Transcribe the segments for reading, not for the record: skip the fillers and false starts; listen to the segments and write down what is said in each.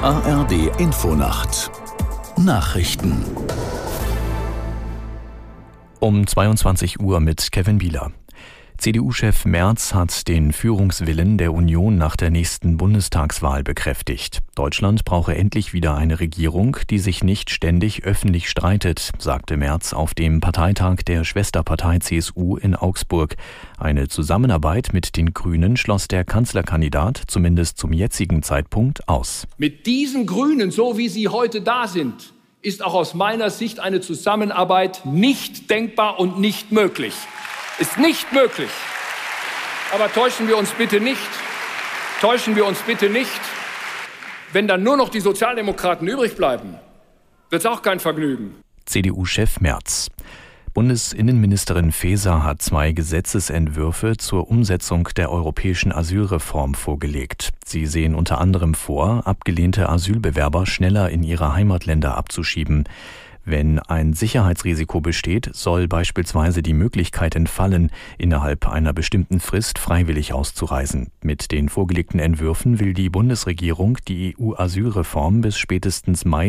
ARD Infonacht Nachrichten um 22 Uhr mit Kevin Bieler. CDU-Chef Merz hat den Führungswillen der Union nach der nächsten Bundestagswahl bekräftigt. Deutschland brauche endlich wieder eine Regierung, die sich nicht ständig öffentlich streitet, sagte Merz auf dem Parteitag der Schwesterpartei CSU in Augsburg. Eine Zusammenarbeit mit den Grünen schloss der Kanzlerkandidat zumindest zum jetzigen Zeitpunkt aus. Mit diesen Grünen, so wie sie heute da sind, ist auch aus meiner Sicht eine Zusammenarbeit nicht denkbar und nicht möglich. Ist nicht möglich. Aber täuschen wir uns bitte nicht. Wenn dann nur noch die Sozialdemokraten übrig bleiben, wird es auch kein Vergnügen. CDU-Chef Merz. Bundesinnenministerin Faeser hat 2 Gesetzesentwürfe zur Umsetzung der europäischen Asylreform vorgelegt. Sie sehen unter anderem vor, abgelehnte Asylbewerber schneller in ihre Heimatländer abzuschieben. Wenn ein Sicherheitsrisiko besteht, soll beispielsweise die Möglichkeit entfallen, innerhalb einer bestimmten Frist freiwillig auszureisen. Mit den vorgelegten Entwürfen will die Bundesregierung die EU-Asylreform bis spätestens Mai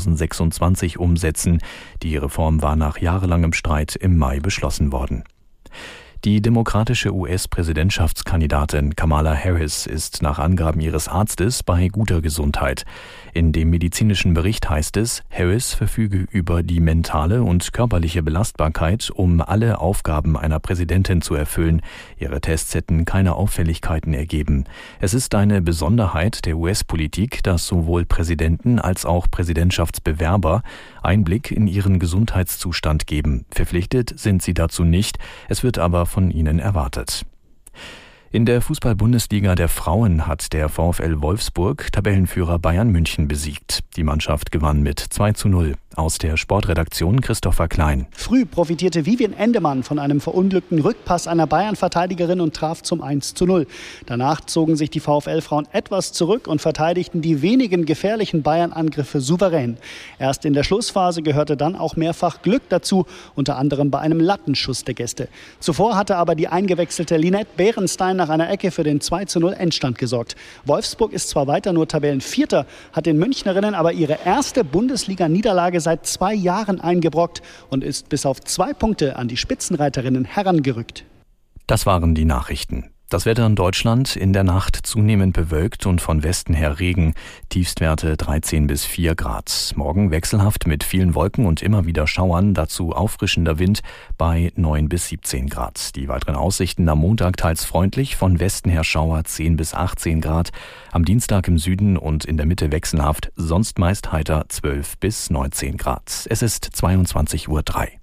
2026 umsetzen. Die Reform war nach jahrelangem Streit im Mai beschlossen worden. Die demokratische US-Präsidentschaftskandidatin Kamala Harris ist nach Angaben ihres Arztes bei guter Gesundheit. In dem medizinischen Bericht heißt es, Harris verfüge über die mentale und körperliche Belastbarkeit, um alle Aufgaben einer Präsidentin zu erfüllen. Ihre Tests hätten keine Auffälligkeiten ergeben. Es ist eine Besonderheit der US-Politik, dass sowohl Präsidenten als auch Präsidentschaftsbewerber Einblick in ihren Gesundheitszustand geben. Verpflichtet sind sie dazu nicht. Es wird aber von ihnen erwartet. In der Fußball-Bundesliga der Frauen hat der VfL Wolfsburg Tabellenführer Bayern München besiegt. Die Mannschaft gewann mit 2:0. Aus der Sportredaktion Christopher Klein. Früh profitierte Vivian Endemann von einem verunglückten Rückpass einer Bayern-Verteidigerin und traf zum 1:0. Danach zogen sich die VfL-Frauen etwas zurück und verteidigten die wenigen gefährlichen Bayern-Angriffe souverän. Erst in der Schlussphase gehörte dann auch mehrfach Glück dazu, unter anderem bei einem Lattenschuss der Gäste. Zuvor hatte aber die eingewechselte Linette Behrenstein nach einer Ecke für den 2:0 Endstand gesorgt. Wolfsburg ist zwar weiter nur Tabellenvierter, hat den Münchnerinnen aber ihre erste Bundesliga-Niederlage seit 2 Jahren eingebrockt und ist bis auf 2 Punkte an die Spitzenreiterinnen herangerückt. Das waren die Nachrichten. Das Wetter in Deutschland in der Nacht zunehmend bewölkt und von Westen her Regen. Tiefstwerte 13 bis 4 Grad. Morgen wechselhaft mit vielen Wolken und immer wieder Schauern, dazu auffrischender Wind bei 9 bis 17 Grad. Die weiteren Aussichten am Montag teils freundlich, von Westen her Schauer 10 bis 18 Grad. Am Dienstag im Süden und in der Mitte wechselhaft, sonst meist heiter 12 bis 19 Grad. Es ist 22:03 Uhr.